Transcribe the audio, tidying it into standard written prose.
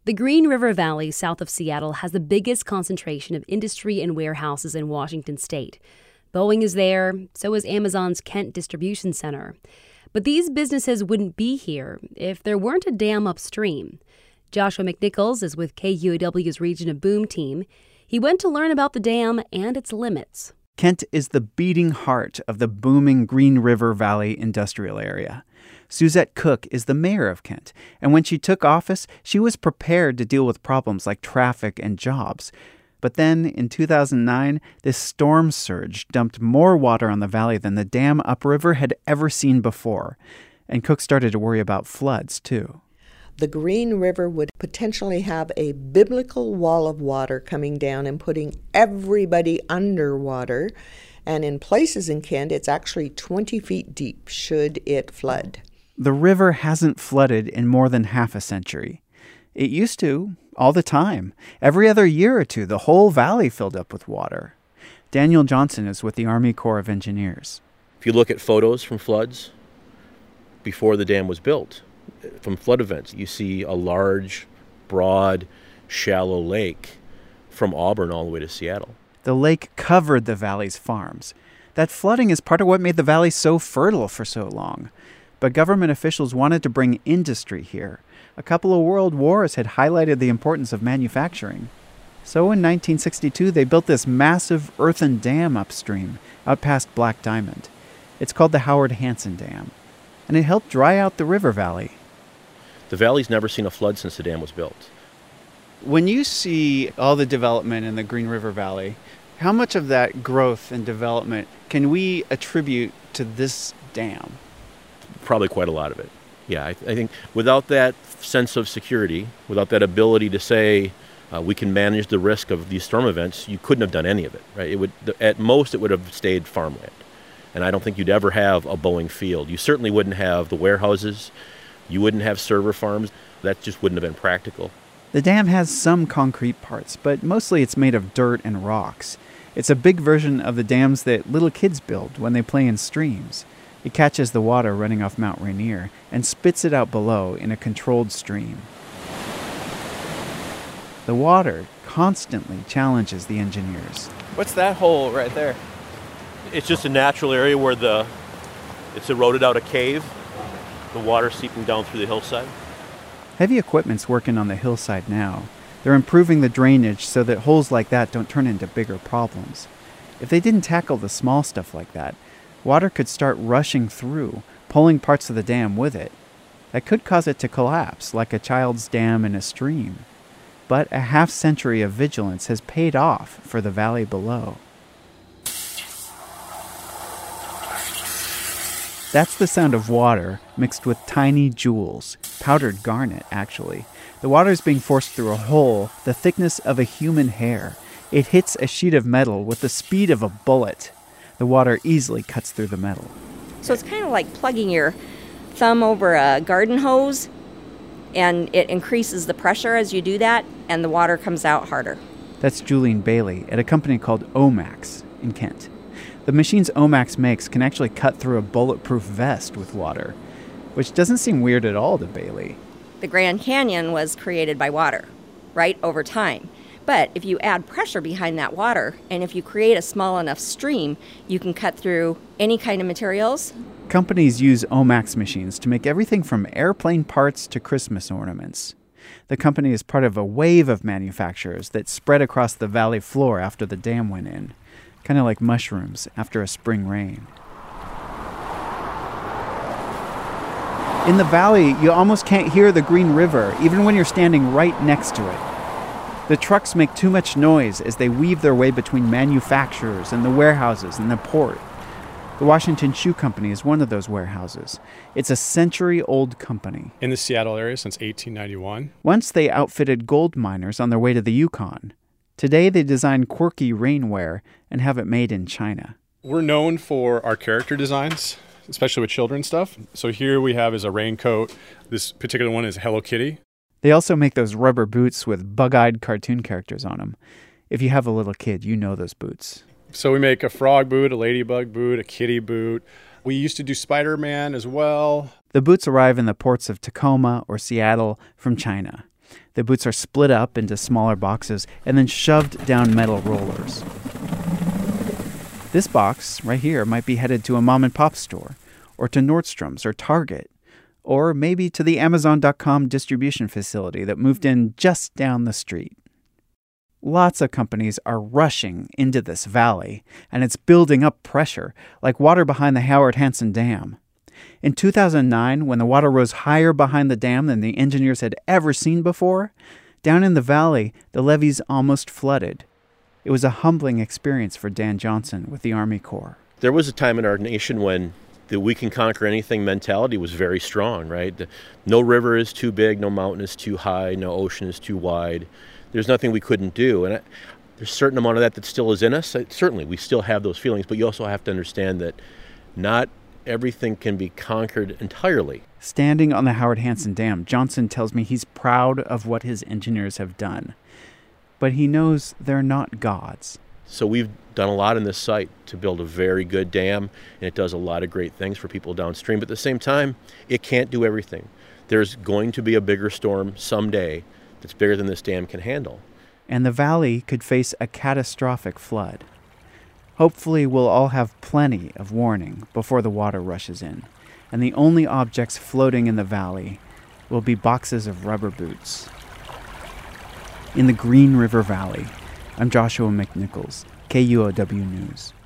The Green River Valley south of Seattle has the biggest concentration of industry and warehouses in Washington state. Boeing is there, so is Amazon's Kent Distribution Center. But these businesses wouldn't be here if there weren't a dam upstream. Joshua McNichols is with KUOW's Region of Boom team. He went to learn about the dam and its limits. Kent is the beating heart of the booming Green River Valley industrial area. Suzette Cook is the mayor of Kent, and when she took office, she was prepared to deal with problems like traffic and jobs. But then, in 2009, this storm surge dumped more water on the valley than the dam upriver had ever seen before. And Cook started to worry about floods, too. The Green River would potentially have a biblical wall of water coming down and putting everybody underwater. And in places in Kent, it's actually 20 feet deep should it flood. The river hasn't flooded in more than half a century. It used to, all the time. Every other year or two, the whole valley filled up with water. Daniel Johnson is with the Army Corps of Engineers. If you look at photos from floods before the dam was built, from flood events, you see a large, broad, shallow lake from Auburn all the way to Seattle. The lake covered the valley's farms. That flooding is part of what made the valley so fertile for so long. But government officials wanted to bring industry here. A couple of world wars had highlighted the importance of manufacturing. So in 1962, they built this massive earthen dam upstream, out past Black Diamond. It's called the Howard Hansen Dam, and it helped dry out the river valley. The valley's never seen a flood since the dam was built. When you see all the development in the Green River Valley, how much of that growth and development can we attribute to this dam? Probably quite a lot of it. Yeah, I think without that sense of security, without that ability to say we can manage the risk of these storm events, you couldn't have done any of it, right? It would, at most, it would have stayed farmland. And I don't think you'd ever have a Boeing field. You certainly wouldn't have the warehouses. You wouldn't have server farms. That just wouldn't have been practical. The dam has some concrete parts, but mostly it's made of dirt and rocks. It's a big version of the dams that little kids build when they play in streams. It catches the water running off Mount Rainier and spits it out below in a controlled stream. The water constantly challenges the engineers. What's that hole right there? It's just a natural area where it's eroded out a cave, the water seeping down through the hillside. Heavy equipment's working on the hillside now. They're improving the drainage so that holes like that don't turn into bigger problems. If they didn't tackle the small stuff like that, water could start rushing through, pulling parts of the dam with it. That could cause it to collapse, like a child's dam in a stream. But a half-century of vigilance has paid off for the valley below. That's the sound of water mixed with tiny jewels, powdered garnet, actually. The water's being forced through a hole the thickness of a human hair. It hits a sheet of metal with the speed of a bullet. The water easily cuts through the metal. So it's kind of like plugging your thumb over a garden hose, and it increases the pressure as you do that, and the water comes out harder. That's Julian Bailey at a company called Omax in Kent. The machines Omax makes can actually cut through a bulletproof vest with water, which doesn't seem weird at all to Bailey. The Grand Canyon was created by water, right, over time. But if you add pressure behind that water, and if you create a small enough stream, you can cut through any kind of materials. Companies use Omax machines to make everything from airplane parts to Christmas ornaments. The company is part of a wave of manufacturers that spread across the valley floor after the dam went in, kind of like mushrooms after a spring rain. In the valley, you almost can't hear the Green River, even when you're standing right next to it. The trucks make too much noise as they weave their way between manufacturers and the warehouses and the port. The Washington Shoe Company is one of those warehouses. It's a century-old company. In the Seattle area since 1891. Once they outfitted gold miners on their way to the Yukon. Today they design quirky rainwear and have it made in China. We're known for our character designs, especially with children's stuff. So here we have is a raincoat. This particular one is Hello Kitty. They also make those rubber boots with bug-eyed cartoon characters on them. If you have a little kid, you know those boots. So we make a frog boot, a ladybug boot, a kitty boot. We used to do Spider-Man as well. The boots arrive in the ports of Tacoma or Seattle from China. The boots are split up into smaller boxes and then shoved down metal rollers. This box right here might be headed to a mom-and-pop store, or to Nordstrom's or Target, or maybe to the Amazon.com distribution facility that moved in just down the street. Lots of companies are rushing into this valley, and it's building up pressure, like water behind the Howard Hansen Dam. In 2009, when the water rose higher behind the dam than the engineers had ever seen before, down in the valley, the levees almost flooded. It was a humbling experience for Dan Johnson with the Army Corps. There was a time in our nation when the we can conquer anything mentality was very strong, right? No river is too big, no mountain is too high, no ocean is too wide. There's nothing we couldn't do. And there's a certain amount of that still is in us. Certainly, we still have those feelings, but you also have to understand that not everything can be conquered entirely. Standing on the Howard Hansen Dam, Johnson tells me he's proud of what his engineers have done. But he knows they're not gods. So we've done a lot in this site to build a very good dam, and it does a lot of great things for people downstream. But at the same time, it can't do everything. There's going to be a bigger storm someday that's bigger than this dam can handle. And the valley could face a catastrophic flood. Hopefully, we'll all have plenty of warning before the water rushes in, and the only objects floating in the valley will be boxes of rubber boots. In the Green River Valley, I'm Joshua McNichols, KUOW News.